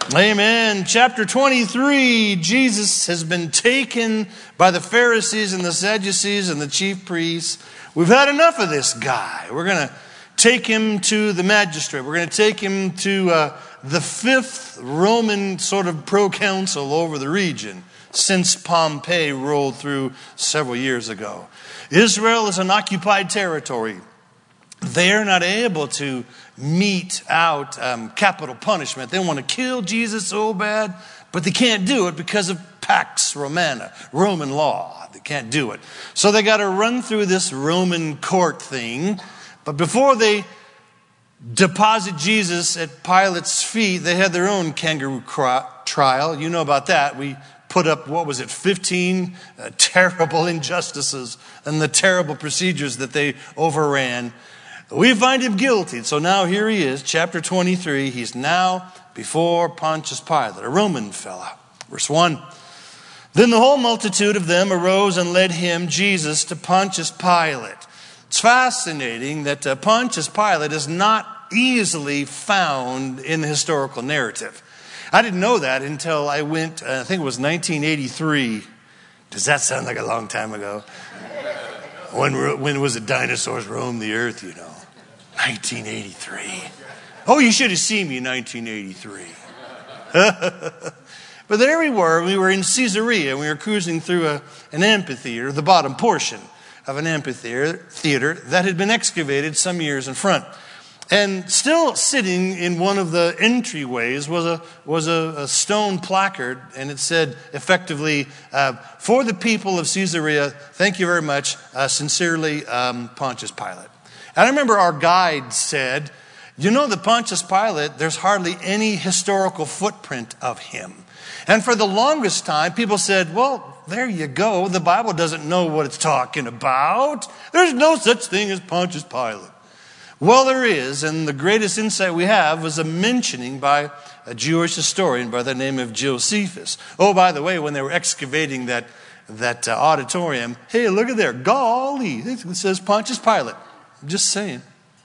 Amen. Chapter 23, Jesus has been taken by the Pharisees and the Sadducees and the chief priests. We've had enough of this guy. We're going to take him to the magistrate. We're going to take him to the fifth Roman sort of proconsul over the region since Pompey rolled through several years ago. Israel is an occupied territory. They're not able to mete out capital punishment. They want to kill Jesus so bad, but they can't do it because of Pax Romana, Roman law. They can't do it. So they got to run through this Roman court thing. But before they deposit Jesus at Pilate's feet, they had their own kangaroo trial. You know about that. We put up, 15 terrible injustices and the terrible procedures that they overran. We find him guilty. So now here he is, chapter 23. He's now before Pontius Pilate, a Roman fella. Verse 1. Then the whole multitude of them arose and led him, Jesus, to Pontius Pilate. It's fascinating that Pontius Pilate is not easily found in the historical narrative. I didn't know that until I went, I think it was 1983. Does that sound like a long time ago? When was the dinosaurs roamed the earth, you know? 1983. Oh, you should have seen me in 1983. But there we were in Caesarea. We were cruising through an amphitheater, the bottom portion of an amphitheater that had been excavated some years in front. And still sitting in one of the entryways was a stone placard, and it said effectively, for the people of Caesarea, thank you very much, sincerely, Pontius Pilate. And I remember our guide said, you know, the Pontius Pilate, there's hardly any historical footprint of him. And for the longest time, people said, well, there you go. The Bible doesn't know what it's talking about. There's no such thing as Pontius Pilate. Well, there is, and the greatest insight we have was a mentioning by a Jewish historian by the name of Josephus. Oh, by the way, when they were excavating that auditorium, hey, look at there, golly, it says Pontius Pilate. I'm just saying.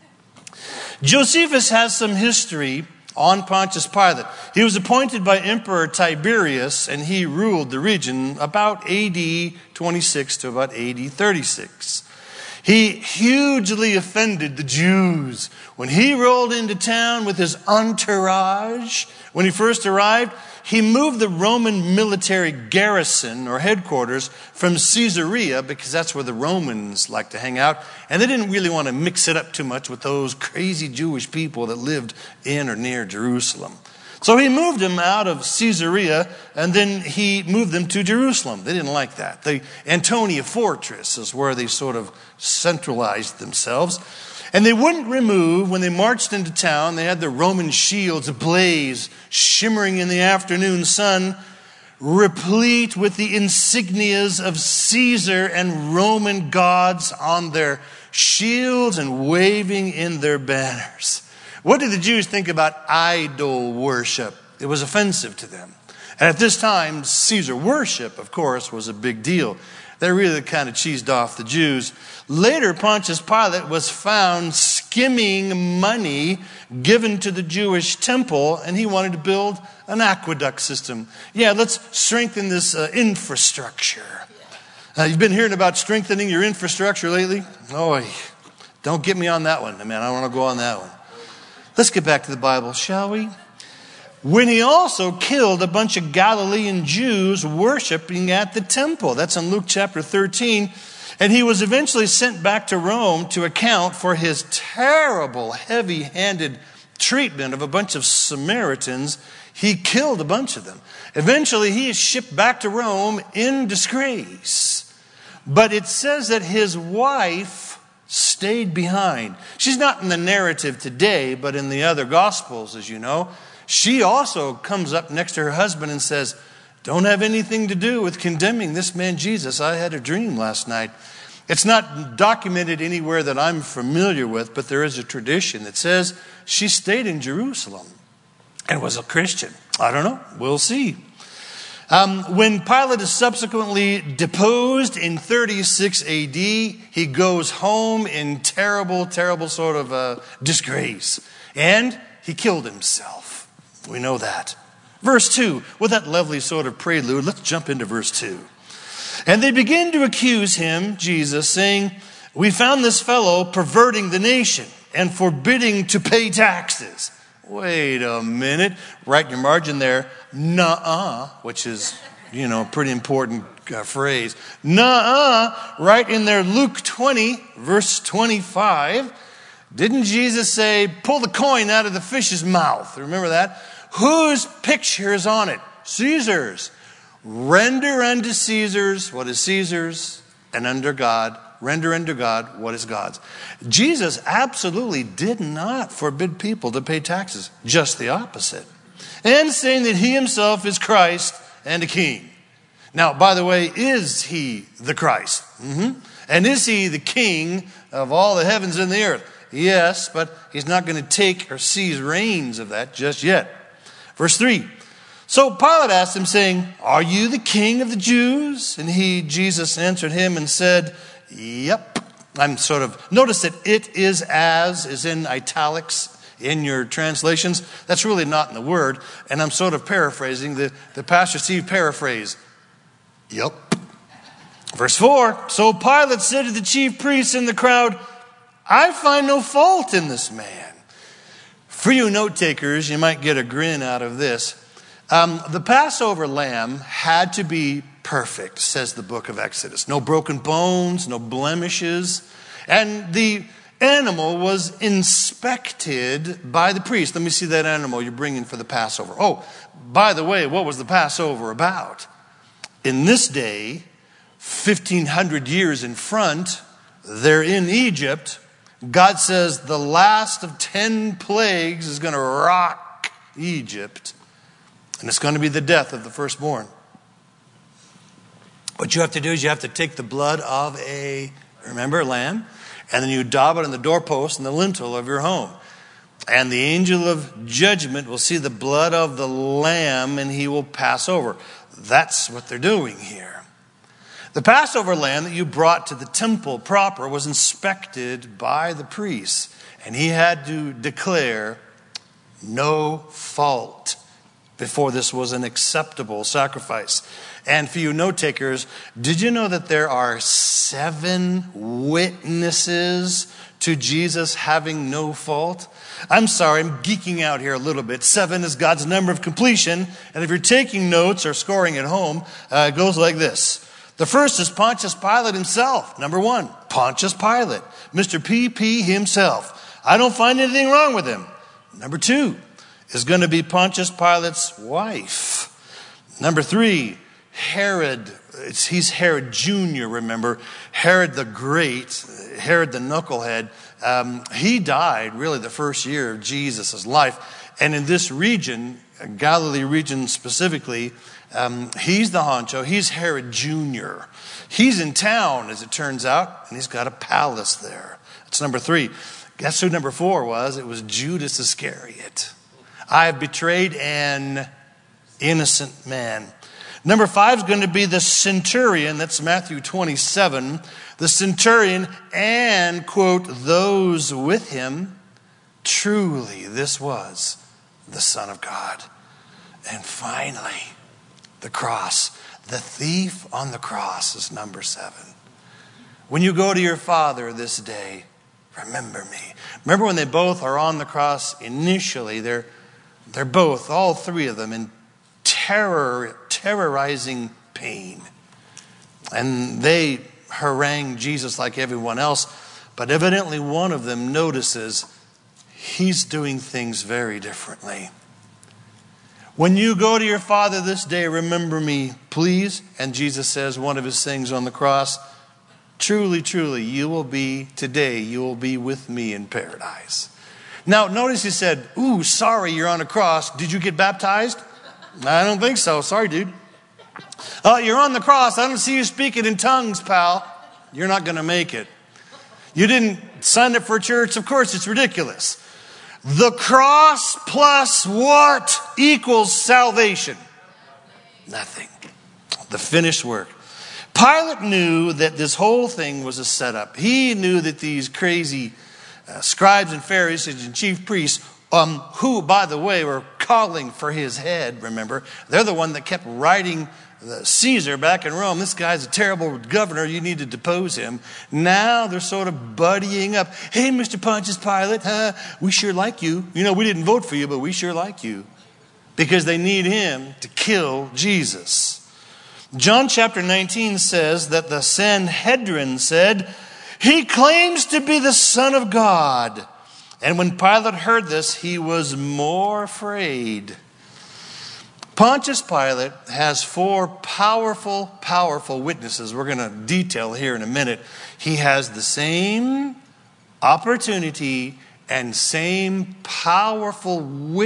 Josephus has some history on Pontius Pilate. He was appointed by Emperor Tiberius, and he ruled the region about AD 26 to about AD 36. He hugely offended the Jews. When he rolled into town with his entourage, when he first arrived, he moved the Roman military garrison or headquarters from Caesarea because that's where the Romans like to hang out. And they didn't really want to mix it up too much with those crazy Jewish people that lived in or near Jerusalem. So he moved them out of Caesarea, and then he moved them to Jerusalem. They didn't like that. The Antonia Fortress is where they sort of centralized themselves. And they wouldn't remove, when they marched into town, they had their Roman shields ablaze, shimmering in the afternoon sun, replete with the insignias of Caesar and Roman gods on their shields and waving in their banners. What did the Jews think about idol worship? It was offensive to them. And at this time, Caesar worship, of course, was a big deal. They really kind of cheesed off the Jews. Later, Pontius Pilate was found skimming money given to the Jewish temple, and he wanted to build an aqueduct system. Yeah, let's strengthen this infrastructure. You've been hearing about strengthening your infrastructure lately? Oh, don't get me on that one, man. I don't want to go on that one. Let's get back to the Bible, shall we? When he also killed a bunch of Galilean Jews worshiping at the temple. That's in Luke chapter 13. And he was eventually sent back to Rome to account for his terrible, heavy-handed treatment of a bunch of Samaritans. He killed a bunch of them. Eventually, he is shipped back to Rome in disgrace. But it says that his wife stayed behind. She's not in the narrative today, but in the other Gospels, as you know. She also comes up next to her husband and says, don't have anything to do with condemning this man Jesus. I had a dream last night. It's not documented anywhere that I'm familiar with, but there is a tradition that says she stayed in Jerusalem and was a Christian. I don't know. We'll see. When Pilate is subsequently deposed in 36 AD, he goes home in terrible, terrible sort of disgrace. And he killed himself. We know that. Verse 2, with that lovely sort of prelude, let's jump into verse 2. And they begin to accuse him, Jesus, saying, we found this fellow perverting the nation and forbidding to pay taxes. Wait a minute. Write in your margin there, nuh-uh, which is, a pretty important phrase. Nuh-uh, right in there, Luke 20, verse 25. Didn't Jesus say, pull the coin out of the fish's mouth? Remember that? Whose picture is on it? Caesar's. Render unto Caesar's what is Caesar's, and under God, render unto God what is God's. Jesus absolutely did not forbid people to pay taxes. Just the opposite. And saying that he himself is Christ and a king. Now, by the way, is he the Christ? And is he the king of all the heavens and the earth? Yes, but he's not going to take or seize reins of that just yet. Verse 3. So Pilate asked him, saying, are you the king of the Jews? And Jesus answered him and said, yep. Notice that it is in italics in your translations. That's really not in the word. And I'm sort of paraphrasing the Pastor Steve paraphrase. Yep. Verse 4. So Pilate said to the chief priests in the crowd, I find no fault in this man. For you note takers, you might get a grin out of this. The Passover lamb had to be perfect, says the book of Exodus. No broken bones, no blemishes. And the animal was inspected by the priest. Let me see that animal you're bringing for the Passover. Oh, by the way, what was the Passover about? In this day, 1,500 years in front, they're in Egypt. God says the last of 10 plagues is going to rock Egypt. And it's going to be the death of the firstborn. What you have to do is you have to take the blood of a lamb, and then you daub it on the doorpost and the lintel of your home. And the angel of judgment will see the blood of the lamb, and he will pass over. That's what they're doing here. The Passover lamb that you brought to the temple proper was inspected by the priest, and he had to declare no fault before this was an acceptable sacrifice. And for you note takers, did you know that there are 7 witnesses to Jesus having no fault? I'm sorry, I'm geeking out here a little bit. 7 is God's number of completion. And if you're taking notes or scoring at home, it goes like this. The first is Pontius Pilate himself. Number 1, Pontius Pilate, Mr. PP himself. I don't find anything wrong with him. Number 2 is going to be Pontius Pilate's wife. Number 3, Herod. He's Herod Jr., remember. Herod the Great, Herod the Knucklehead. He died really the first year of Jesus' life. And in this region, Galilee region specifically, he's the honcho. He's Herod Jr. He's in town, as it turns out, and he's got a palace there. That's number 3. Guess who number 4 was? It was Judas Iscariot. I have betrayed an innocent man. Number 5 is going to be the centurion. That's Matthew 27. The centurion and, quote, those with him. Truly, this was the Son of God. And finally, the cross. The thief on the cross is number 7. When you go to your Father this day, remember me. Remember when they both are on the cross initially, they're both, all 3 of them, in terrorizing pain. And they harangue Jesus like everyone else, but evidently one of them notices he's doing things very differently. When you go to your Father this day, remember me, please. And Jesus says one of his things on the cross, truly, truly, you will be with me in paradise. Now, notice he said, ooh, sorry, you're on a cross. Did you get baptized? I don't think so. Sorry, dude. You're on the cross. I don't see you speaking in tongues, pal. You're not going to make it. You didn't sign up for church. Of course, it's ridiculous. The cross plus what equals salvation? Nothing. The finished work. Pilate knew that this whole thing was a setup. He knew that these crazy scribes and Pharisees and chief priests, who, by the way, were calling for his head, remember. They're the one that kept writing Caesar back in Rome. This guy's a terrible governor. You need to depose him. Now they're sort of buddying up. Hey, Mr. Pontius Pilate, we sure like you. You know, we didn't vote for you, but we sure like you. Because they need him to kill Jesus. John chapter 19 says that the Sanhedrin said, he claims to be the Son of God. And when Pilate heard this, he was more afraid. Pontius Pilate has 4 powerful witnesses we're going to detail here in a minute. He has the same opportunity and same powerful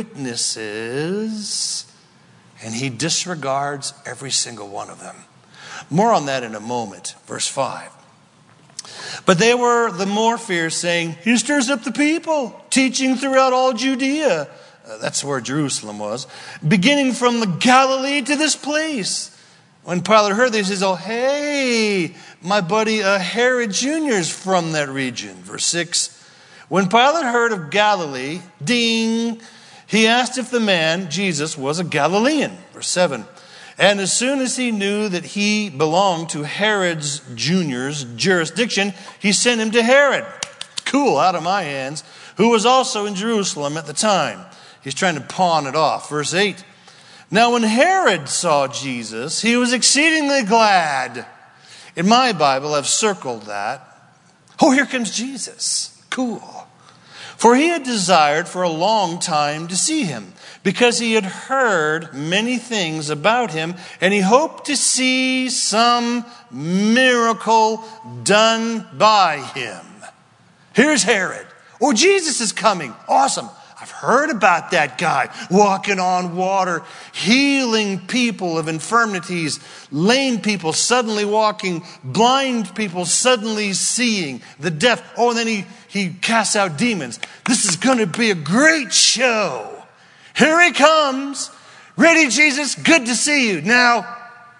witnesses, and he disregards every single one of them. More on that in a moment. Verse 5. But they were the more fierce, saying, he stirs up the people, teaching throughout all Judea. That's where Jerusalem was. Beginning from the Galilee to this place. When Pilate heard this, he says, oh, hey, my buddy Herod Jr. is from that region. Verse 6. When Pilate heard of Galilee, ding, he asked if the man, Jesus, was a Galilean. Verse 7. And as soon as he knew that he belonged to Herod Jr.'s jurisdiction, he sent him to Herod. Cool, out of my hands. Who was also in Jerusalem at the time. He's trying to pawn it off. Verse 8. Now when Herod saw Jesus, he was exceedingly glad. In my Bible, I've circled that. Oh, here comes Jesus. Cool. For he had desired for a long time to see him, because he had heard many things about him, and he hoped to see some miracle done by him. Here's Herod. Oh, Jesus is coming. Awesome. I've heard about that guy walking on water, healing people of infirmities, lame people suddenly walking, blind people suddenly seeing, the deaf. Oh, and then he casts out demons. This is going to be a great show. Here he comes. Ready, Jesus? Good to see you. Now,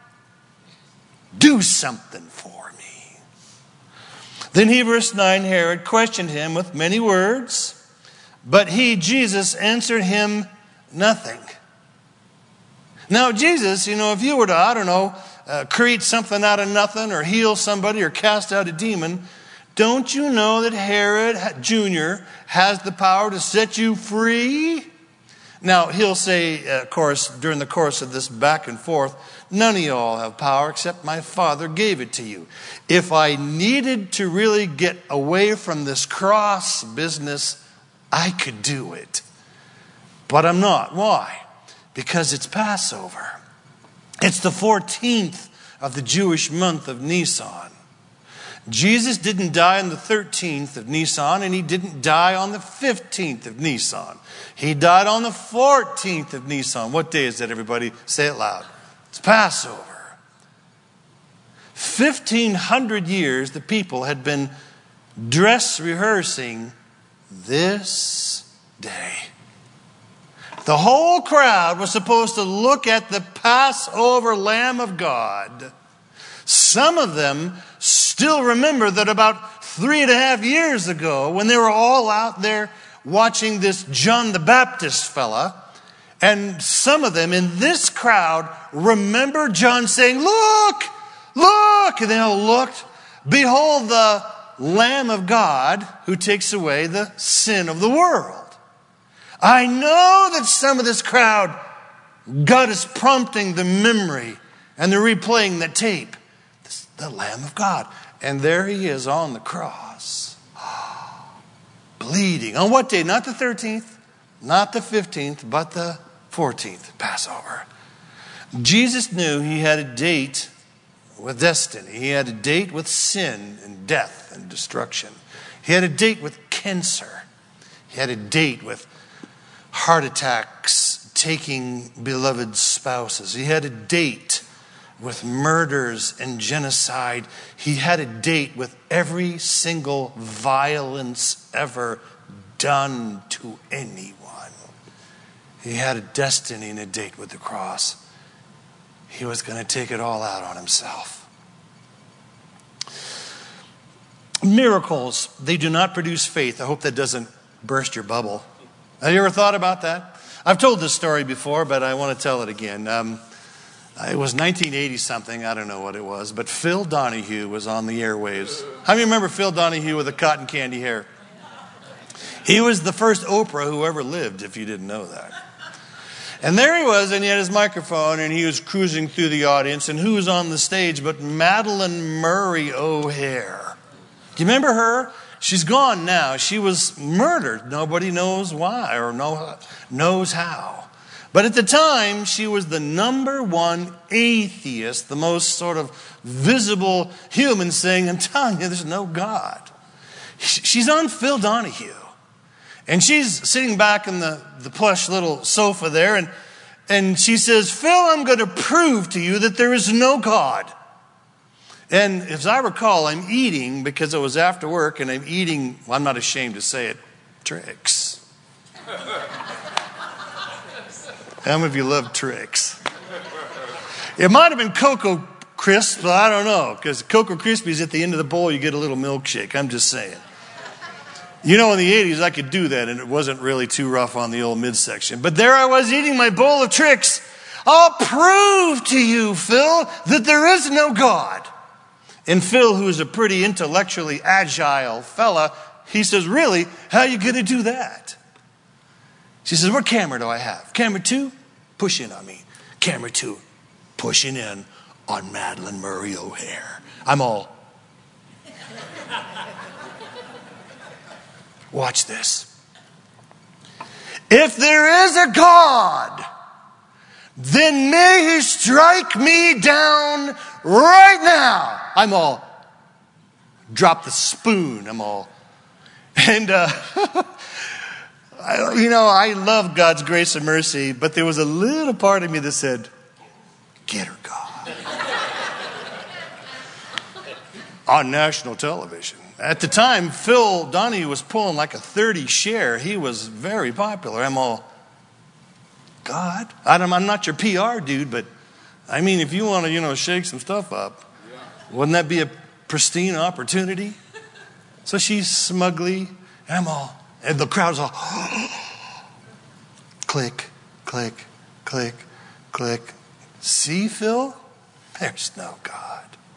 do something for me. Then he, verse 9, Herod questioned him with many words. But he, Jesus, answered him nothing. Now, Jesus, if you were to, create something out of nothing or heal somebody or cast out a demon, don't you know that Herod Jr. has the power to set you free? Now, he'll say, of course, during the course of this back and forth, none of y'all have power except my Father gave it to you. If I needed to really get away from this cross business, I could do it. But I'm not. Why? Because it's Passover. It's the 14th of the Jewish month of Nisan. Jesus didn't die on the 13th of Nisan, and he didn't die on the 15th of Nisan. He died on the 14th of Nisan. What day is that, everybody? Say it loud. It's Passover. 1,500 years the people had been dress rehearsing this day. The whole crowd was supposed to look at the Passover Lamb of God. Some of them still remember that about 3.5 years ago, when they were all out there watching this John the Baptist fella, and some of them in this crowd remember John saying, look, look, and they all looked. Behold the Lamb of God who takes away the sin of the world. I know that some of this crowd, God is prompting the memory and they're replaying the tape. This is the Lamb of God. And there he is on the cross. Bleeding. On what day? Not the 13th, not the 15th, but the 14th, Passover. Jesus knew he had a date with destiny. He had a date with sin and death and destruction. He had a date with cancer. He had a date with heart attacks, taking beloved spouses. He had a date with murders and genocide. He had a date with every single violence ever done to anyone. He had a destiny and a date with the cross. He was going to take it all out on himself. Miracles, they do not produce faith. I hope that doesn't burst your bubble. Have you ever thought about that? I've told this story before, but I want to tell it again. It was 1980-something. I don't know what it was. But Phil Donahue was on the airwaves. How many remember Phil Donahue with the cotton candy hair? He was the first Oprah who ever lived, if you didn't know that. And there he was, and he had his microphone, and he was cruising through the audience. And who was on the stage but Madalyn Murray O'Hair? Do you remember her? She's gone now. She was murdered. Nobody knows why or knows how. But at the time, she was the number one atheist, the most sort of visible human saying, I'm telling you, there's no God. She's on Phil Donahue. And she's sitting back in the plush little sofa there, and she says, Phil, I'm going to prove to you that there is no God. And as I recall, I'm eating, because it was after work, and I'm eating, well, I'm not ashamed to say it, Trix. How many of you love Trix? It might have been Cocoa Crisp, but I don't know, because Cocoa Krispies at the end of the bowl, you get a little milkshake. I'm just saying. You know, in the 80s, I could do that, and it wasn't really too rough on the old midsection. But there I was eating my bowl of Trix. I'll prove to you, Phil, that there is no God. And Phil, who's a pretty intellectually agile fella, he says, really? How are you going to do that? She says, what camera do I have? Camera 2? Push in on me. Camera 2. Pushing in on Madalyn Murray O'Hair. I'm all... Watch this. If there is a God, then may he strike me down right now. I'm all, drop the spoon. I'm all, and I love God's grace and mercy, but there was a little part of me that said, get her, God. On national television. At the time, Phil Donahue was pulling like a 30 share. He was very popular. I'm all, God? I'm not your PR dude, but I mean, if you want to, shake some stuff up, wouldn't that be a pristine opportunity? So she's smugly, and and the crowd's all, click, click, click, click. See, Phil? There's no God.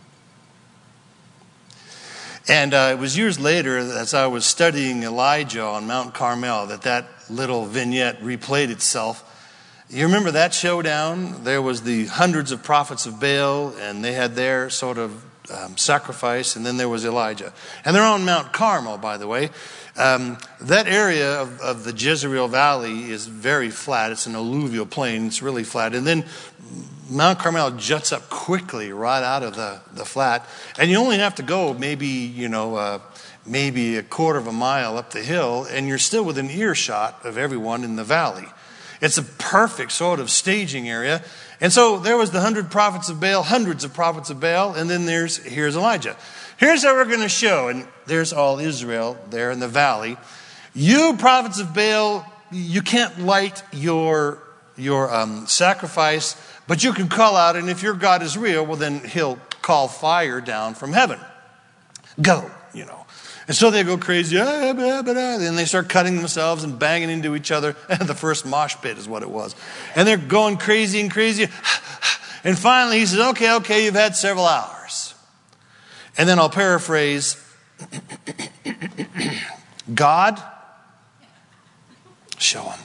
And it was years later, as I was studying Elijah on Mount Carmel, that little vignette replayed itself. You remember that showdown? There was the hundreds of prophets of Baal, and they had their sort of sacrifice, and then there was Elijah. And they're on Mount Carmel, by the way. That area of the Jezreel Valley is very flat. It's an alluvial plain. It's really flat. And then Mount Carmel juts up quickly right out of the flat. And you only have to go maybe a quarter of a mile up the hill, and you're still within earshot of everyone in the valley. It's a perfect sort of staging area. And so there was the hundreds of prophets of Baal, and then here's Elijah. Here's how we're going to show, and there's all Israel there in the valley. You prophets of Baal, you can't light your sacrifice, but you can call out, and if your God is real, well then he'll call fire down from heaven. Go, And so they go crazy, and they start cutting themselves and banging into each other. The first mosh pit is what it was. And they're going crazy and crazy. And finally he says, okay, you've had several hours. And then I'll paraphrase, God, show him.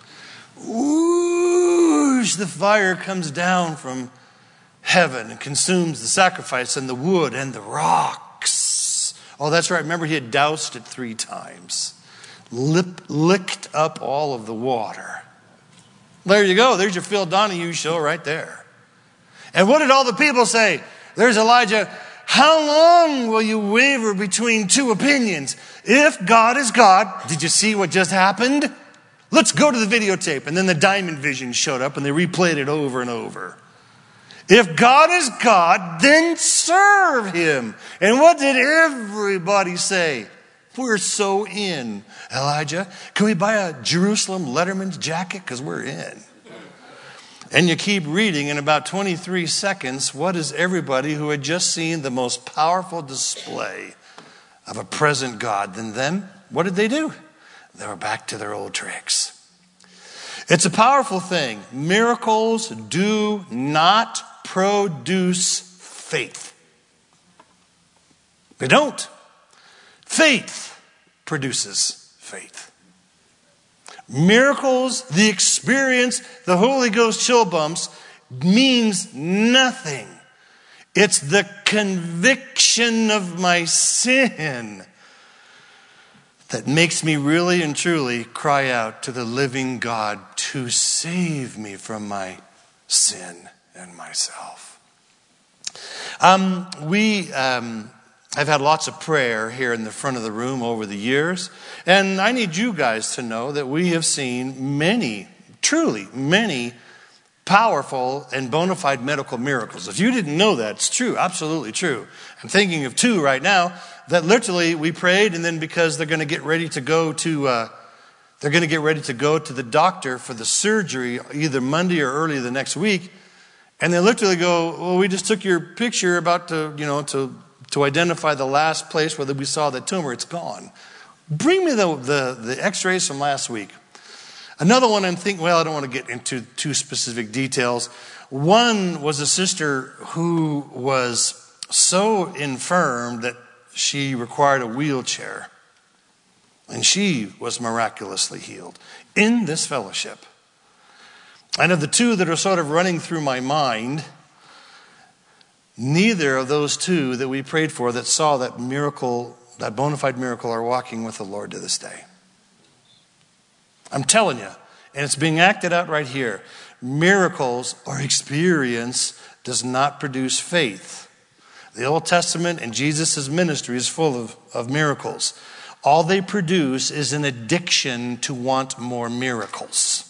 Whoosh, the fire comes down from heaven and consumes the sacrifice and the wood and the rocks. Oh, that's right. Remember, he had doused it 3 times. Licked up all of the water. There you go. There's your Phil Donahue show right there. And what did all the people say? There's Elijah. How long will you waver between 2 opinions? If God is God, did you see what just happened? Let's go to the videotape. And then the Diamond Vision showed up and they replayed it over and over. If God is God, then serve him. And what did everybody say? We're so in. Elijah, can we buy a Jerusalem Letterman's jacket? Because we're in. And you keep reading, in about 23 seconds, what is everybody who had just seen the most powerful display of a present God than them? What did they do? They were back to their old tricks. It's a powerful thing. Miracles do not produce faith. They don't. Faith produces faith. Miracles, the experience, the Holy Ghost chill bumps means nothing. It's the conviction of my sin that makes me really and truly cry out to the living God to save me from my sin and myself. I've had lots of prayer here in the front of the room over the years, and I need you guys to know that we have seen many, truly many, powerful and bona fide medical miracles. If you didn't know that, it's true, absolutely true. I'm thinking of two right now that literally we prayed, and then because they're going to get ready to go to the doctor for the surgery either Monday or early the next week, and they literally go, well, we just took your picture about to identify the last place where we saw the tumor. It's gone. Bring me the x-rays from last week. Another one I'm thinking, well, I don't want to get into too specific details. One was a sister who was so infirm that she required a wheelchair. And she was miraculously healed in this fellowship. And of the two that are sort of running through my mind, neither of those two that we prayed for that saw that miracle, that bona fide miracle, are walking with the Lord to this day. I'm telling you, and it's being acted out right here. Miracles or experience does not produce faith. The Old Testament and Jesus' ministry is full of miracles. All they produce is an addiction to want more miracles.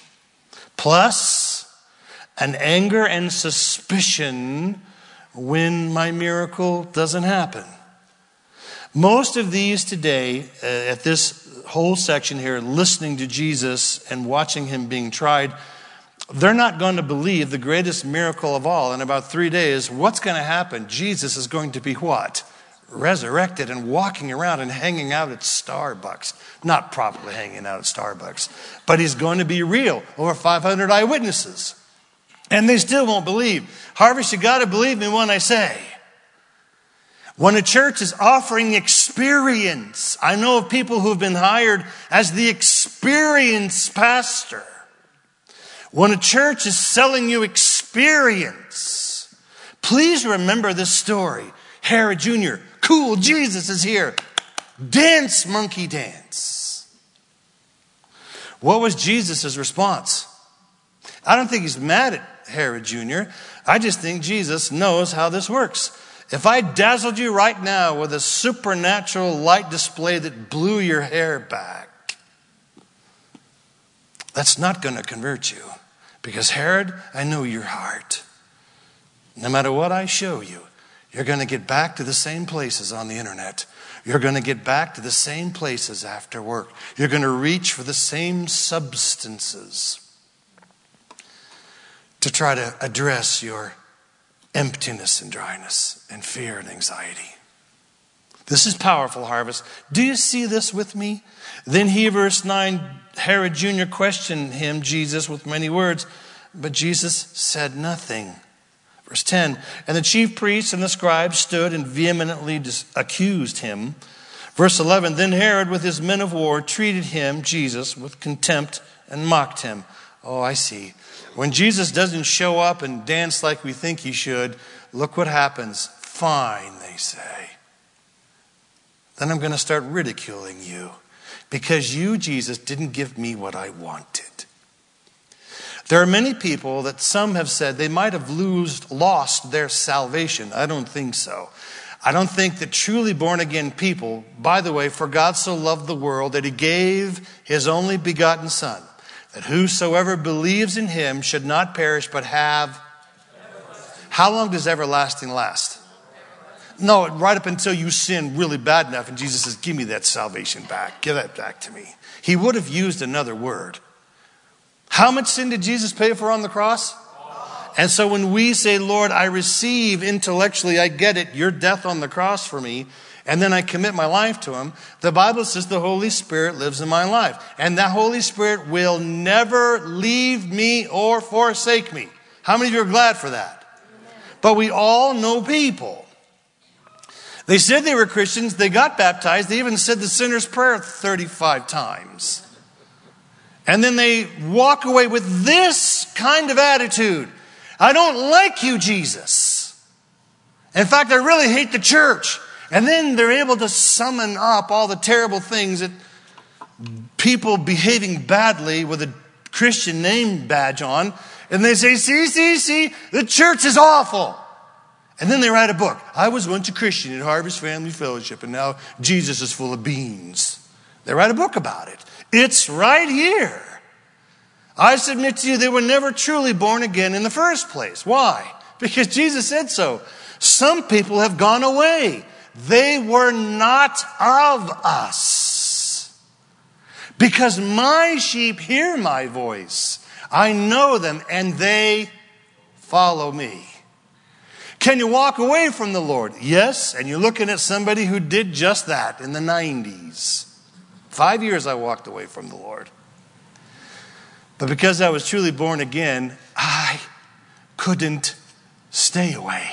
Plus, an anger and suspicion when my miracle doesn't happen. Most of these today, at this whole section here, listening to Jesus and watching him being tried, they're not going to believe the greatest miracle of all. In about 3 days, what's going to happen? Jesus is going to be what? Resurrected and walking around and hanging out at Starbucks. Not probably hanging out at Starbucks, but he's going to be real. Over 500 eyewitnesses. And they still won't believe. Harvest, you got to believe me when I say, when a church is offering experience, I know of people who've been hired as the experience pastor. When a church is selling you experience, please remember this story. Herod Jr., cool, Jesus is here. Dance, monkey, dance. What was Jesus' response? I don't think he's mad at Herod Jr. I just think Jesus knows how this works. If I dazzled you right now with a supernatural light display that blew your hair back, that's not going to convert you. Because Herod, I know your heart. No matter what I show you, you're going to get back to the same places on the internet. You're going to get back to the same places after work. You're going to reach for the same substances to try to address your emptiness and dryness and fear and anxiety. This is powerful, Harvest. Do you see this with me? Then he, verse 9, Herod Jr. questioned him, Jesus, with many words, but Jesus said nothing. Verse 10, and the chief priests and the scribes stood and vehemently accused him. Verse 11, then Herod with his men of war treated him, Jesus, with contempt and mocked him. Oh, I see. When Jesus doesn't show up and dance like we think he should, look what happens. Fine, they say. Then I'm going to start ridiculing you because you, Jesus, didn't give me what I wanted. There are many people that some have said they might have lost their salvation. I don't think so. I don't think that truly born again people, by the way, for God so loved the world that he gave his only begotten Son, that whosoever believes in him should not perish but have. How long does everlasting last? No, right up until you sin really bad enough and Jesus says, give me that salvation back. Give that back to me. He would have used another word. How much sin did Jesus pay for on the cross? And so when we say, Lord, I receive intellectually, I get it, your death on the cross for me, and then I commit my life to him, the Bible says the Holy Spirit lives in my life. And that Holy Spirit will never leave me or forsake me. How many of you are glad for that? But we all know people. They said they were Christians. They got baptized. They even said the sinner's prayer 35 times. And then they walk away with this kind of attitude. I don't like you, Jesus. In fact, I really hate the church. And then they're able to summon up all the terrible things that people behaving badly with a Christian name badge on. And they say, see, the church is awful. And then they write a book. I was once a Christian at Harvest Family Fellowship, and now Jesus is full of beans. They write a book about it. It's right here. I submit to you, they were never truly born again in the first place. Why? Because Jesus said so. Some people have gone away. They were not of us. Because my sheep hear my voice. I know them and they follow me. Can you walk away from the Lord? Yes, and you're looking at somebody who did just that in the 90s. 5 years I walked away from the Lord. But because I was truly born again, I couldn't stay away.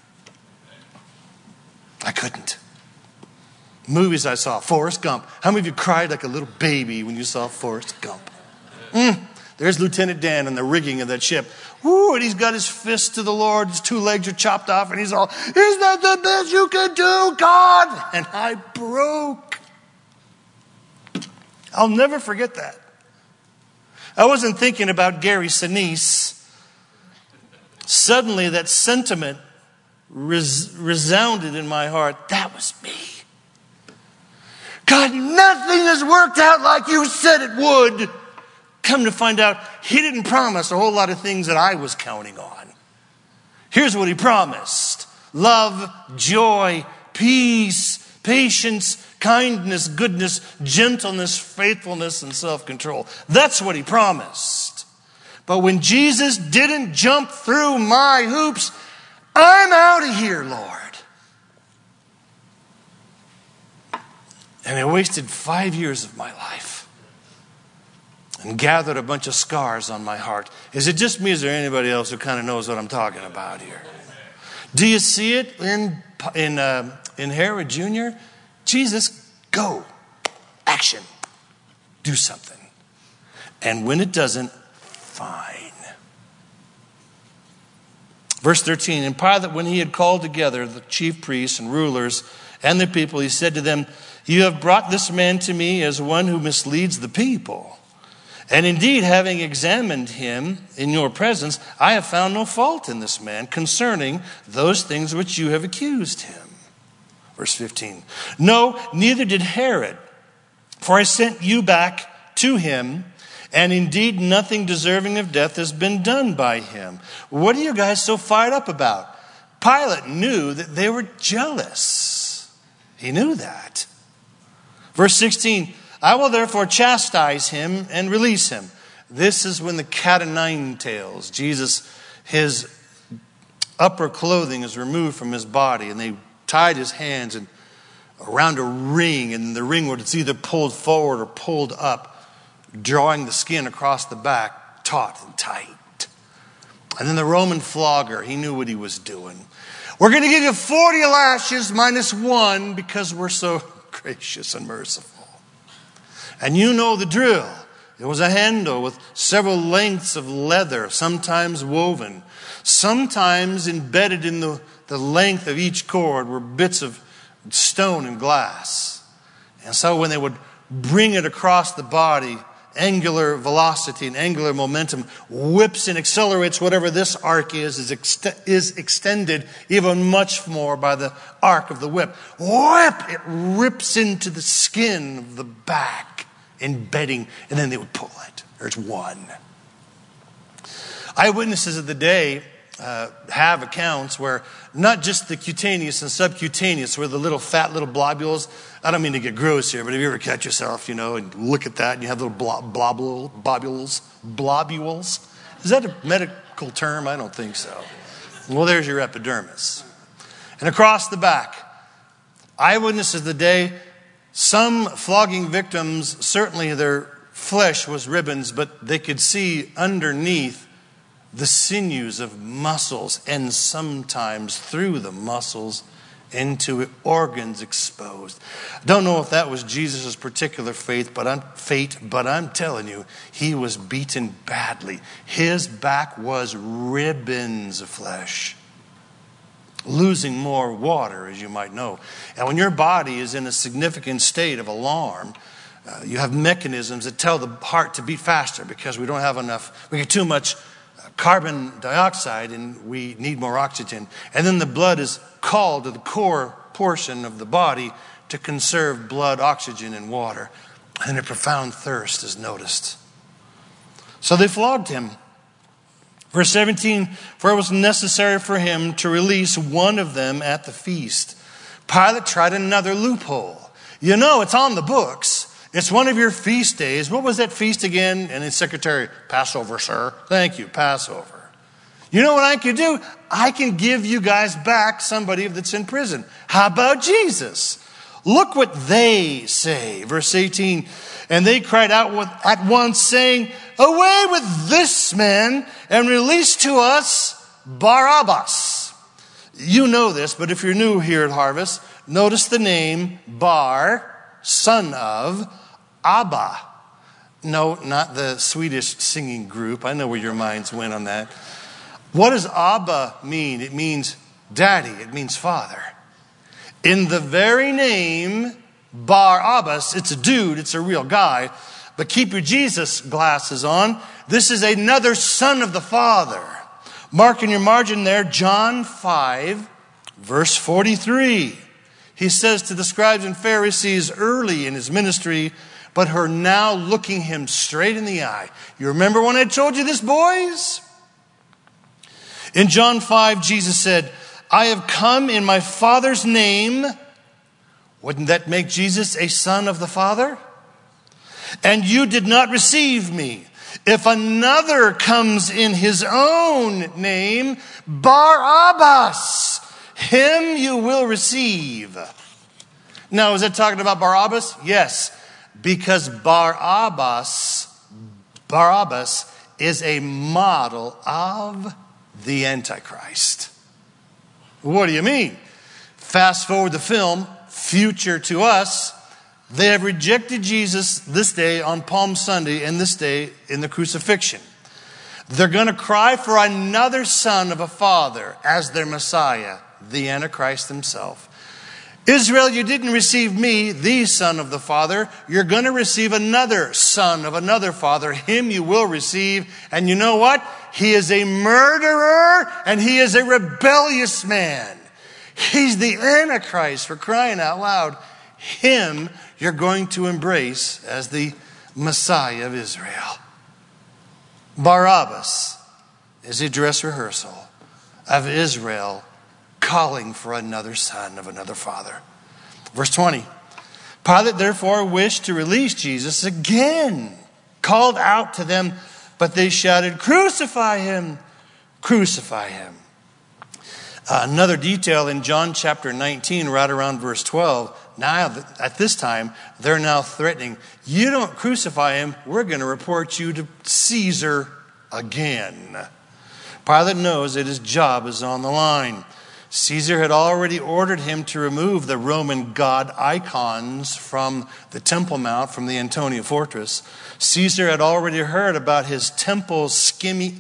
I couldn't. Movies I saw, Forrest Gump. How many of you cried like a little baby when you saw Forrest Gump? There's Lieutenant Dan in the rigging of that ship. Woo, and he's got his fist to the Lord. His 2 legs are chopped off, and he's all, is that the best you can do, God? And I broke. I'll never forget that. I wasn't thinking about Gary Sinise. Suddenly that sentiment resounded in my heart. That was me. God, nothing has worked out like you said it would. Come to find out, he didn't promise a whole lot of things that I was counting on. Here's what he promised. Love, joy, peace, patience, kindness, goodness, gentleness, faithfulness, and self-control. That's what he promised. But when Jesus didn't jump through my hoops, I'm out of here, Lord. And I wasted 5 years of my life and gathered a bunch of scars on my heart. Is it just me? Is there anybody else who kind of knows what I'm talking about here? Do you see it in Herod Jr.? Jesus, go. Action. Do something. And when it doesn't, fine. Verse 13, and Pilate, when he had called together the chief priests and rulers and the people, he said to them, you have brought this man to me as one who misleads the people. And indeed, having examined him in your presence, I have found no fault in this man concerning those things which you have accused him. Verse 15, no, neither did Herod, for I sent you back to him, and indeed nothing deserving of death has been done by him. What are you guys so fired up about? Pilate knew that they were jealous. He knew that. Verse 16, I will therefore chastise him and release him. This is when the cat o' nine tails, Jesus, his upper clothing is removed from his body, and they tied his hands and around a ring, and the ring was either pulled forward or pulled up, drawing the skin across the back, taut and tight. And then the Roman flogger, he knew what he was doing. We're going to give you 40 lashes minus 1 because we're so gracious and merciful. And you know the drill. It was a handle with several lengths of leather, sometimes woven. Sometimes embedded in the length of each cord were bits of stone and glass. And so when they would bring it across the body, angular velocity and angular momentum whips and accelerates whatever this arc is extended even much more by the arc of the whip. Whip! It rips into the skin of the back, embedding, and then they would pull it. There's one. Eyewitnesses of the day have accounts where not just the cutaneous and subcutaneous, where the little fat little globules. I don't mean to get gross here, but if you ever catch yourself, and look at that, and you have little globules. Is that a medical term? I don't think so. Well, there's your epidermis. And across the back, Eyewitnesses of the day, some flogging victims, certainly their flesh was ribbons, but they could see underneath the sinews of muscles, and sometimes through the muscles into organs exposed. Don't know if that was Jesus' particular fate, but I'm telling you, he was beaten badly. His back was ribbons of flesh, losing more water, as you might know. And when your body is in a significant state of alarm, you have mechanisms that tell the heart to beat faster because we don't have enough. We get too much carbon dioxide and we need more oxygen. And then the blood is called to the core portion of the body to conserve blood, oxygen, and water. And a profound thirst is noticed. So they flogged him. Verse 17, for it was necessary for him to release one of them at the feast. Pilate tried another loophole. You know, it's on the books. It's one of your feast days. What was that feast again? And his secretary, Passover, sir. Thank you, Passover. You know what I could do? I can give you guys back somebody that's in prison. How about Jesus? Look what they say. Verse 18, and they cried out at once, saying, away with this man and release to us Barabbas. You know this, but if you're new here at Harvest, notice the name Bar, son of Abba. No, not the Swedish singing group. I know where your minds went on that. What does Abba mean? It means daddy. It means father. In the very name Barabbas, it's a dude, it's a real guy. But keep your Jesus glasses on. This is another son of the Father. Mark in your margin there, John 5, verse 43. He says to the scribes and Pharisees early in his ministry, but who are now looking him straight in the eye. You remember when I told you this, boys? In John 5, Jesus said, I have come in my Father's name. Wouldn't that make Jesus a son of the Father? And you did not receive me. If another comes in his own name, Barabbas, him you will receive. Now, is that talking about Barabbas? Yes, because Barabbas is a model of the Antichrist. What do you mean? Fast forward the film, future to us. They have rejected Jesus this day on Palm Sunday and this day in the crucifixion. They're going to cry for another son of a father as their Messiah, the Antichrist himself. Israel, you didn't receive me, the son of the Father. You're going to receive another son of another father. Him you will receive. And you know what? He is a murderer and he is a rebellious man. He's the Antichrist, for crying out loud. Him you're going to embrace as the Messiah of Israel. Barabbas is a dress rehearsal of Israel calling for another son of another father. Verse 20. Pilate therefore wished to release Jesus again, called out to them, but they shouted, crucify him, crucify him. Another detail in John chapter 19, right around verse 12. Now, at this time, they're now threatening, you don't crucify him, we're going to report you to Caesar again. Pilate knows that his job is on the line. Caesar had already ordered him to remove the Roman god icons from the Temple Mount, from the Antonia fortress. Caesar had already heard about his temple skimming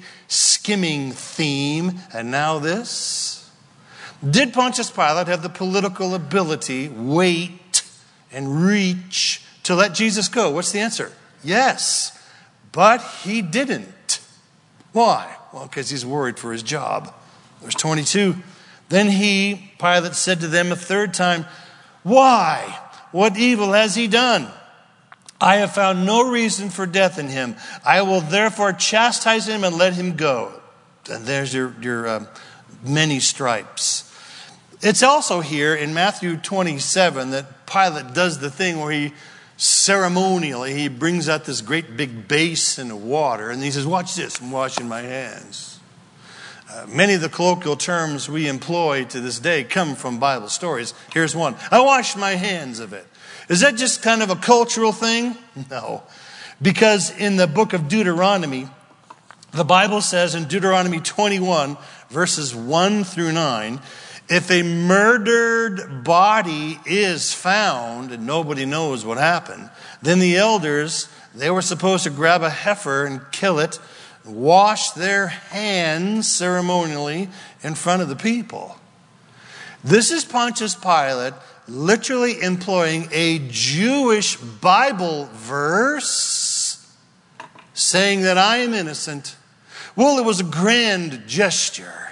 theme, and now this. Did Pontius Pilate have the political ability, weight, and reach to let Jesus go? What's the answer? Yes, but he didn't. Why? Well, because he's worried for his job. Verse 22. Then he, Pilate, said to them a third time, why? What evil has he done? I have found no reason for death in him. I will therefore chastise him and let him go. And there's your many stripes. It's also here in Matthew 27 that Pilate does the thing where he ceremonially, he brings out this great big basin of water and he says, watch this, I'm washing my hands. Many of the colloquial terms we employ to this day come from Bible stories. Here's one. I washed my hands of it. Is that just kind of a cultural thing? No. Because in the book of Deuteronomy, the Bible says in Deuteronomy 21, verses 1 through 9, if a murdered body is found and nobody knows what happened, then the elders, they were supposed to grab a heifer and kill it, wash their hands ceremonially in front of the people. This is Pontius Pilate literally employing a Jewish Bible verse saying that I am innocent. Well, it was a grand gesture.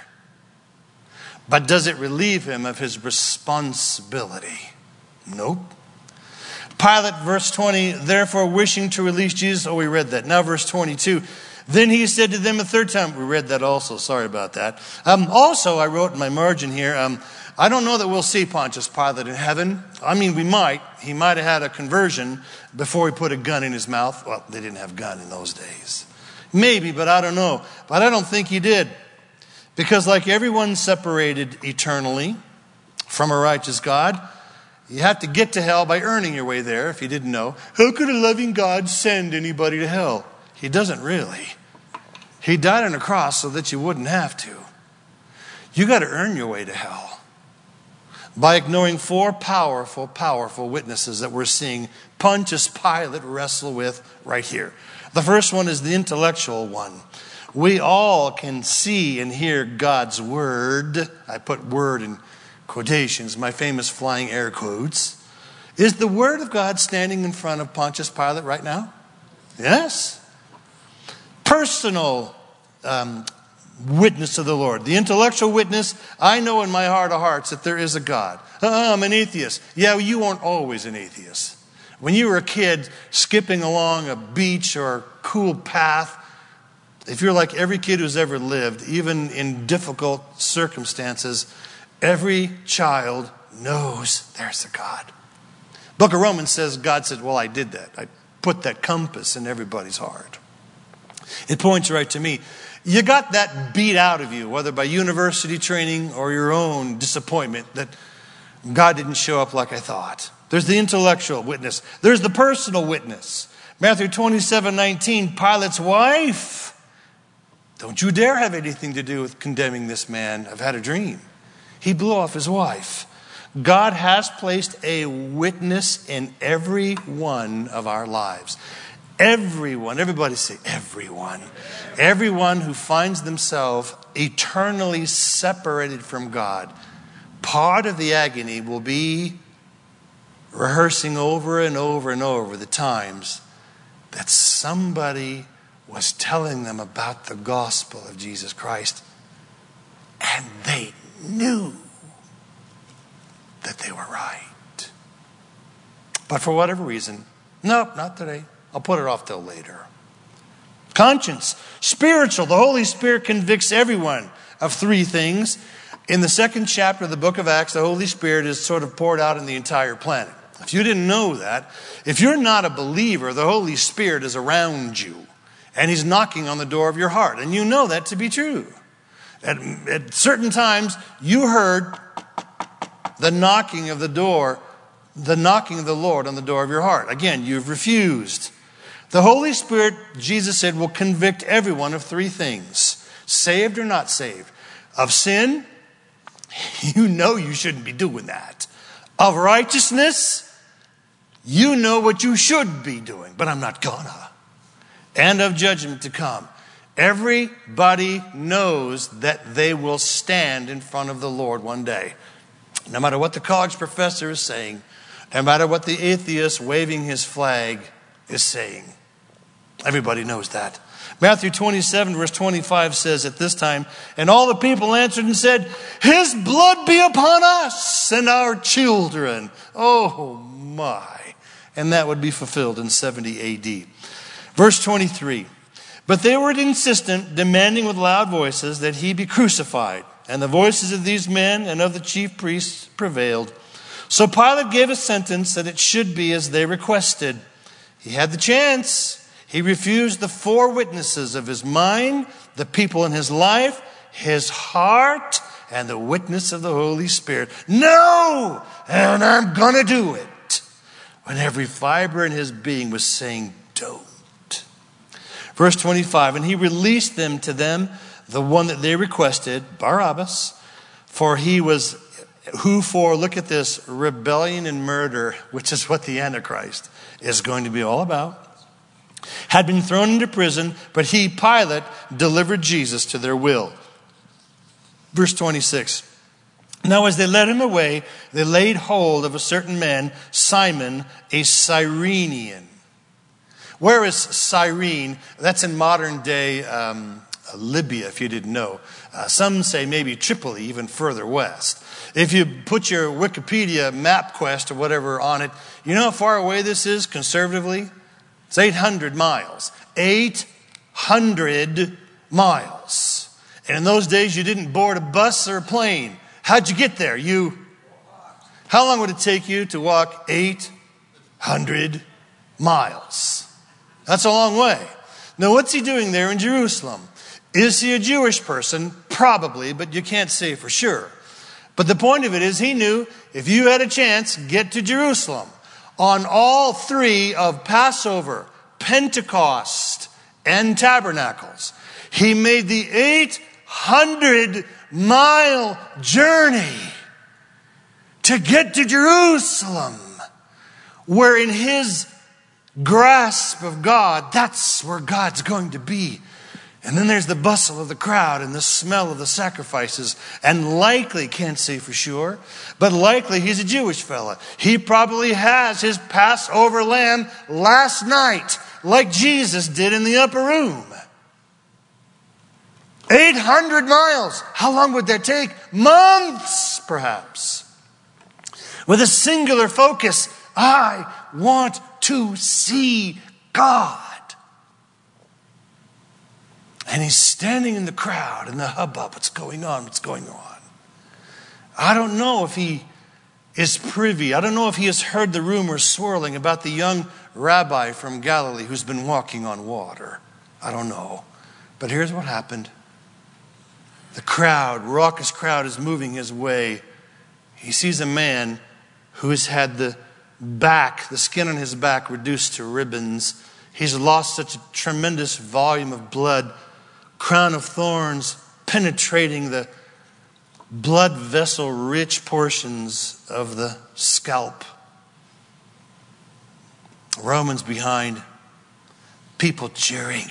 But does it relieve him of his responsibility? Nope. Pilate, verse 20, therefore wishing to release Jesus. Oh, we read that. Now verse 22. Then he said to them a third time. We read that also. Sorry about that. Also, I wrote in my margin here, I don't know that we'll see Pontius Pilate in heaven. I mean, we might. He might have had a conversion before he put a gun in his mouth. Well, they didn't have a gun in those days. Maybe, but I don't know. But I don't think he did. Because like everyone separated eternally from a righteous God, you have to get to hell by earning your way there, if you didn't know. How could a loving God send anybody to hell? He doesn't really. He died on a cross so that you wouldn't have to. You got to earn your way to hell by ignoring four powerful, powerful witnesses that we're seeing Pontius Pilate wrestle with right here. The first one is the intellectual one. We all can see and hear God's word. I put word in quotations, my famous flying air quotes. Is the word of God standing in front of Pontius Pilate right now? Yes. Personal witness to the Lord. The intellectual witness, I know in my heart of hearts that there is a God. I'm an atheist. Yeah, you weren't always an atheist. When you were a kid skipping along a beach or a cool path, if you're like every kid who's ever lived, even in difficult circumstances, every child knows there's a God. Book of Romans says God said, well, I did that. I put that compass in everybody's heart. It points right to me. You got that beat out of you, whether by university training or your own disappointment that God didn't show up like I thought. There's the intellectual witness. There's the personal witness. Matthew 27:19, Pilate's wife. Don't you dare have anything to do with condemning this man. I've had a dream. He blew off his wife. God has placed a witness in every one of our lives. Everyone, everybody say everyone. Everyone who finds themselves eternally separated from God. Part of the agony will be rehearsing over and over and over the times that somebody was telling them about the gospel of Jesus Christ, and they knew that they were right. But for whatever reason, nope, not today. I'll put it off till later. Conscience, spiritual. The Holy Spirit convicts everyone of three things. In the second chapter of the book of Acts, the Holy Spirit is sort of poured out in the entire planet. If you didn't know that, if you're not a believer, the Holy Spirit is around you. And he's knocking on the door of your heart. And you know that to be true. At certain times, you heard the knocking of the door, the knocking of the Lord on the door of your heart. Again, you've refused. The Holy Spirit, Jesus said, will convict everyone of three things. Saved or not saved. Of sin, you know you shouldn't be doing that. Of righteousness, you know what you should be doing, but I'm not gonna. And of judgment to come. Everybody knows that they will stand in front of the Lord one day. No matter what the college professor is saying, no matter what the atheist waving his flag is saying. Everybody knows that. Matthew 27 verse 25 says at this time, and all the people answered and said, his blood be upon us and our children. Oh my. And that would be fulfilled in 70 AD. Verse 23, but they were insistent, demanding with loud voices that he be crucified. And the voices of these men and of the chief priests prevailed. So Pilate gave a sentence that it should be as they requested. He had the chance. He refused the four witnesses of his mind, the people in his life. his heart, and the witness of the Holy Spirit. No! And I'm going to do it. When every fiber in his being was saying, don't. Verse 25, and he released them to them, the one that they requested, Barabbas, for he was, look at this, rebellion and murder, which is what the Antichrist is going to be all about, had been thrown into prison, but he, Pilate, delivered Jesus to their will. Verse 26. Now as they led him away, they laid hold of a certain man, Simon, a Cyrenian. Where is Cyrene? That's in modern day Libya, if you didn't know. Some say maybe Tripoli, even further west. If you put your Wikipedia MapQuest or whatever on it, you know how far away this is conservatively? It's 800 miles. 800 miles. And in those days, you didn't board a bus or a plane. How'd you get there? How long would it take you to walk 800 miles? That's a long way. Now, what's he doing there in Jerusalem? Is he a Jewish person? Probably, but you can't say for sure. But the point of it is he knew if you had a chance, get to Jerusalem. On all three of Passover, Pentecost, and Tabernacles, he made the 800-mile journey to get to Jerusalem, where in his grasp of God, that's where God's going to be. And then there's the bustle of the crowd and the smell of the sacrifices. And likely, can't say for sure, but likely he's a Jewish fella. He probably has his Passover lamb last night, like Jesus did in the upper room. 800 miles. How long would that take? Months, perhaps. With a singular focus, I want to see God. And he's standing in the crowd and the hubbub. What's going on? What's going on? I don't know if he is privy. I don't know if he has heard the rumors swirling about the young rabbi from Galilee who's been walking on water. I don't know. But here's what happened. The crowd, raucous crowd, is moving his way. He sees a man who has had the skin on his back reduced to ribbons. He's lost such a tremendous volume of blood. Crown of thorns penetrating the blood vessel rich portions of the scalp. Romans behind, people cheering.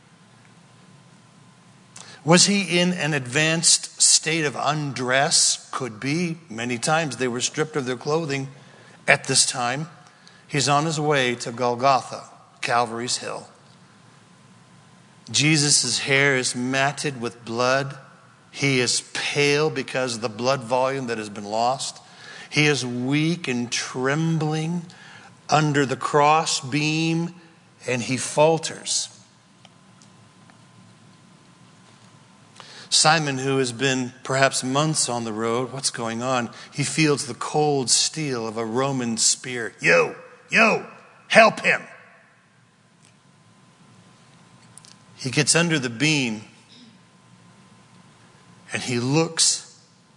Was he in an advanced state of undress? Could be. Many times they were stripped of their clothing at this time. He's on his way to Golgotha, Calvary's hill. Jesus' hair is matted with blood. He is pale because of the blood volume that has been lost. He is weak and trembling under the cross beam, and he falters. Simon, who has been perhaps months on the road, what's going on? He feels the cold steel of a Roman spear. Yo, help him. He gets under the beam and he looks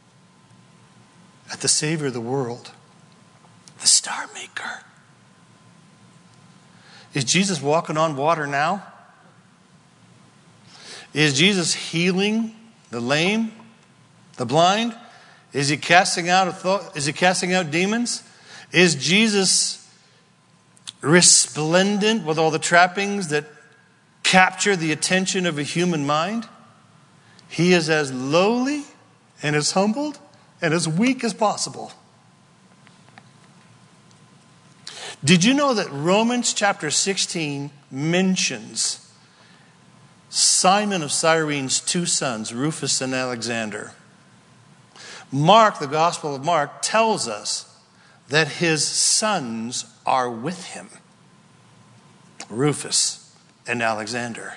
at the Savior of the world, the Star Maker. Is Jesus walking on water now? Is Jesus healing the lame, the blind? Is he casting out demons? Is Jesus resplendent with all the trappings that capture the attention of a human mind? He is as lowly and as humbled and as weak as possible. Did you know that Romans chapter 16 mentions Simon of Cyrene's two sons, Rufus and Alexander? Mark, the Gospel of Mark, tells us that his sons are with him. Rufus and Alexander.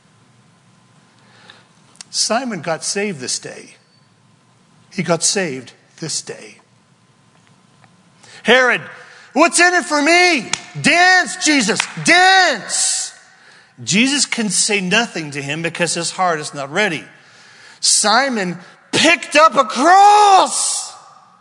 Simon got saved this day. He got saved this day. Herod, what's in it for me? Dance, Jesus, dance. Jesus can say nothing to him because his heart is not ready. Simon picked up a cross.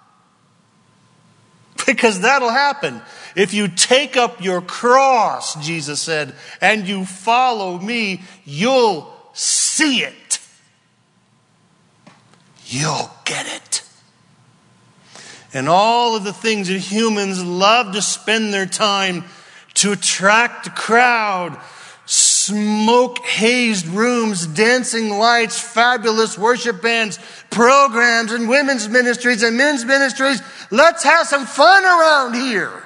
Because that'll happen. If you take up your cross, Jesus said, and you follow me, you'll see it. You'll get it. And all of the things that humans love to spend their time to attract a crowd, smoke-hazed rooms, dancing lights, fabulous worship bands, programs, and women's ministries and men's ministries. Let's have some fun around here.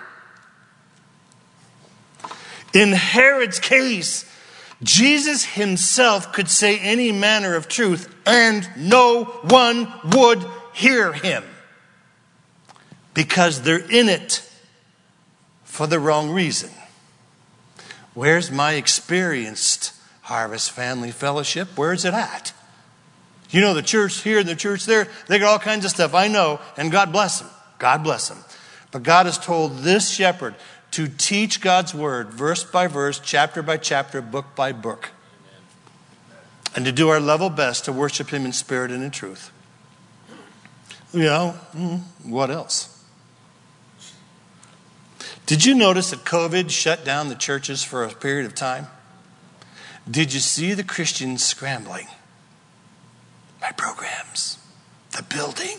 In Herod's case, Jesus himself could say any manner of truth, and no one would hear him. Because they're in it for the wrong reason. Where's my experienced Harvest Family Fellowship? Where's it at? You know, the church here and the church there, they got all kinds of stuff. I know, and God bless them. God bless them. But God has told this shepherd to teach God's word, verse by verse, chapter by chapter, book by book. And to do our level best to worship him in spirit and in truth. You know, what else? Did you notice that COVID shut down the churches for a period of time? Did you see the Christians scrambling? My programs, the building.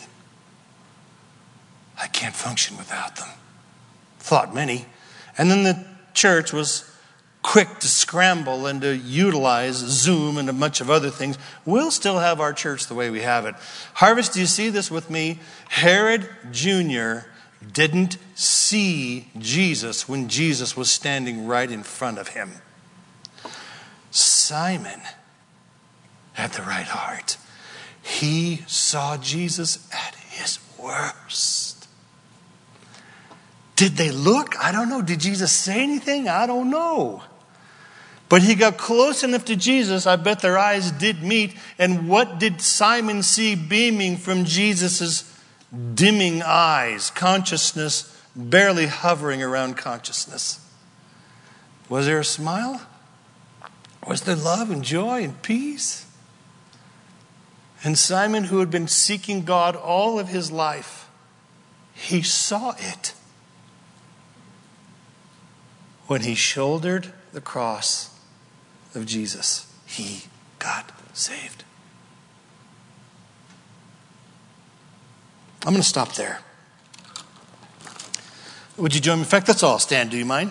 I can't function without them. Thought many. And then the church was quick to scramble and to utilize Zoom and a bunch of other things. We'll still have our church the way we have it. Harvest, do you see this with me? Herod Jr. didn't see Jesus when Jesus was standing right in front of him. Simon had the right heart. He saw Jesus at his worst. Did they look? I don't know. Did Jesus say anything? I don't know. But he got close enough to Jesus, I bet their eyes did meet. And what did Simon see beaming from Jesus' dimming eyes? Consciousness barely hovering around consciousness. Was there a smile? Was there love and joy and peace? And Simon, who had been seeking God all of his life, he saw it when he shouldered the cross of Jesus. He got saved. I'm going to stop there. Would you join me? In fact, let's all stand. Do you mind?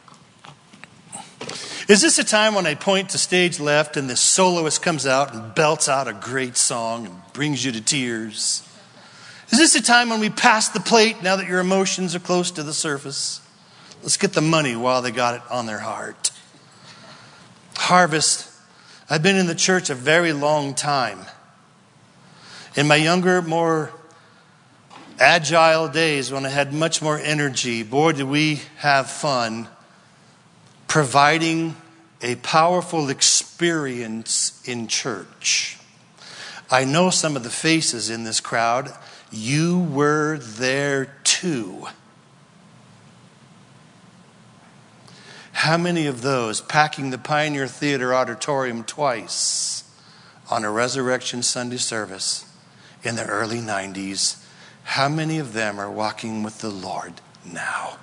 Is this a time when I point to stage left and the soloist comes out and belts out a great song and brings you to tears? Is this a time when we pass the plate now that your emotions are close to the surface? Let's get the money while they got it on their heart. Harvest. I've been in the church a very long time. In my younger, more agile days when I had much more energy, boy, did we have fun providing a powerful experience in church. I know some of the faces in this crowd. You were there too. How many of those packing the Pioneer Theater auditorium twice on a Resurrection Sunday service in the early 90s, how many of them are walking with the Lord now?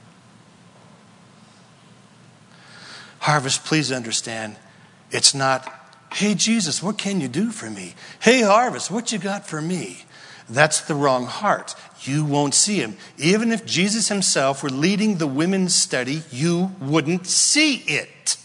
Harvest, please understand, it's not, hey, Jesus, what can you do for me? Hey, Harvest, what you got for me? That's the wrong heart. You won't see him. Even if Jesus himself were leading the women's study, you wouldn't see it.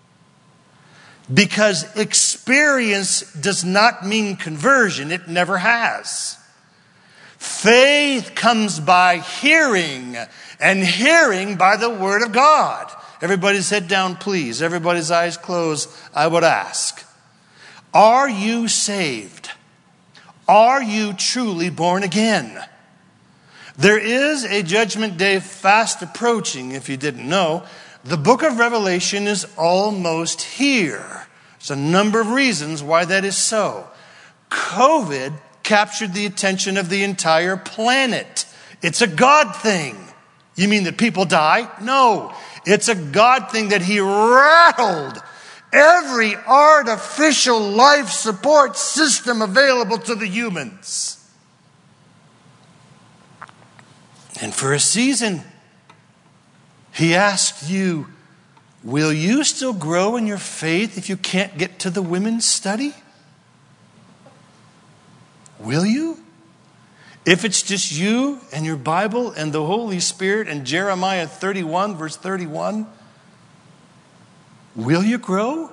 Because experience does not mean conversion. It never has. Faith comes by hearing, and hearing by the word of God. Everybody's head down, please. Everybody's eyes closed. I would ask, are you saved? Are you truly born again? There is a judgment day fast approaching, if you didn't know. The book of Revelation is almost here. There's a number of reasons why that is so. COVID captured the attention of the entire planet. It's a God thing. You mean that people die? No. It's a God thing that he rattled every artificial life support system available to the humans. And for a season, he asked you, will you still grow in your faith if you can't get to the women's study? Will you? If it's just you and your Bible and the Holy Spirit and Jeremiah 31, verse 31, will you grow?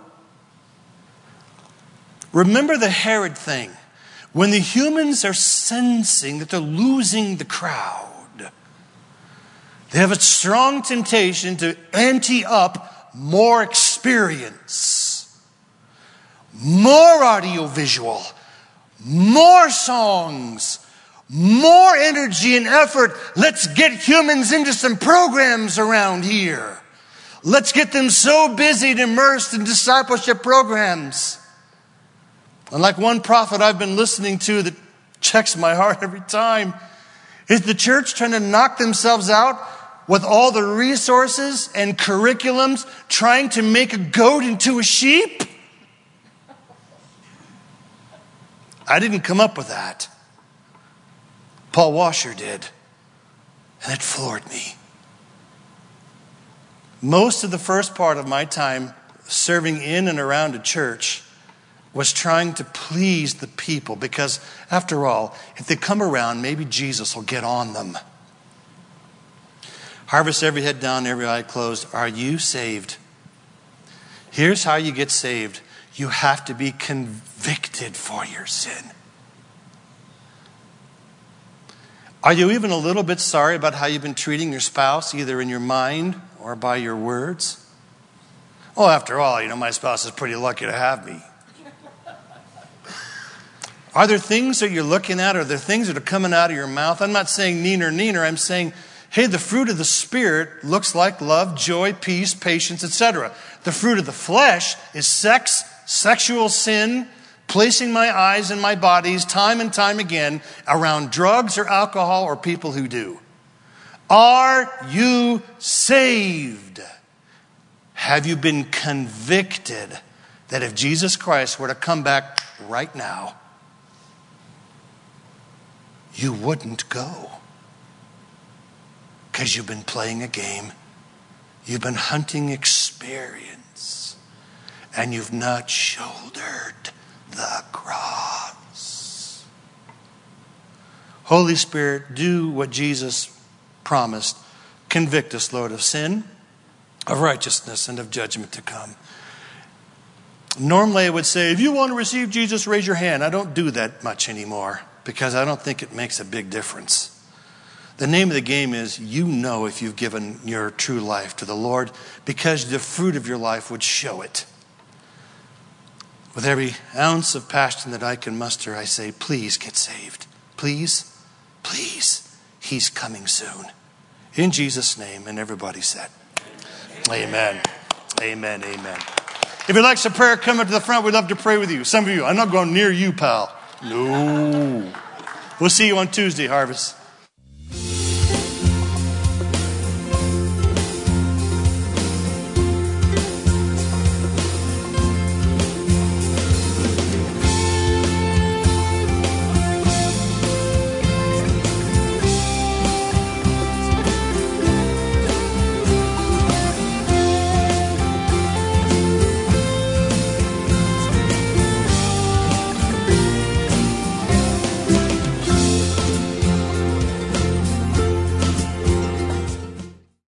Remember the Herod thing. When the humans are sensing that they're losing the crowd, they have a strong temptation to ante up more experience, more audiovisual, more songs, more energy and effort. Let's get humans into some programs around here. Let's get them so busy and immersed in discipleship programs. And like one prophet I've been listening to that checks my heart every time, is the church trying to knock themselves out with all the resources and curriculums, trying to make a goat into a sheep? I didn't come up with that. Paul Washer did. And it floored me. Most of the first part of my time serving in and around a church was trying to please the people, because after all, if they come around, maybe Jesus will get on them. Harvest, every head down, every eye closed. Are you saved? Here's how you get saved. You have to be convicted for your sin. Are you even a little bit sorry about how you've been treating your spouse, either in your mind or by your words? Oh, after all, my spouse is pretty lucky to have me. Are there things that you're looking at? Are there things that are coming out of your mouth? I'm not saying neener. I'm saying, hey, the fruit of the Spirit looks like love, joy, peace, patience, etc. The fruit of the flesh is sex, sexual sin, placing my eyes and my bodies time and time again around drugs or alcohol or people who do. Are you saved? Have you been convicted that if Jesus Christ were to come back right now, you wouldn't go? Because you've been playing a game. You've been hunting experience. And you've not shouldered the cross. Holy Spirit, do what Jesus promised. Convict us, Lord, of sin, of righteousness, and of judgment to come. Normally I would say, if you want to receive Jesus, raise your hand. I don't do that much anymore because I don't think it makes a big difference. The name of the game is, if you've given your true life to the Lord, because the fruit of your life would show it. With every ounce of passion that I can muster, I say, please get saved. Please, please, he's coming soon. In Jesus' name, and everybody said, amen. Amen, amen. If you'd like some prayer, come up to the front. We'd love to pray with you. Some of you, I'm not going near you, pal. No. We'll see you on Tuesday, Harvest.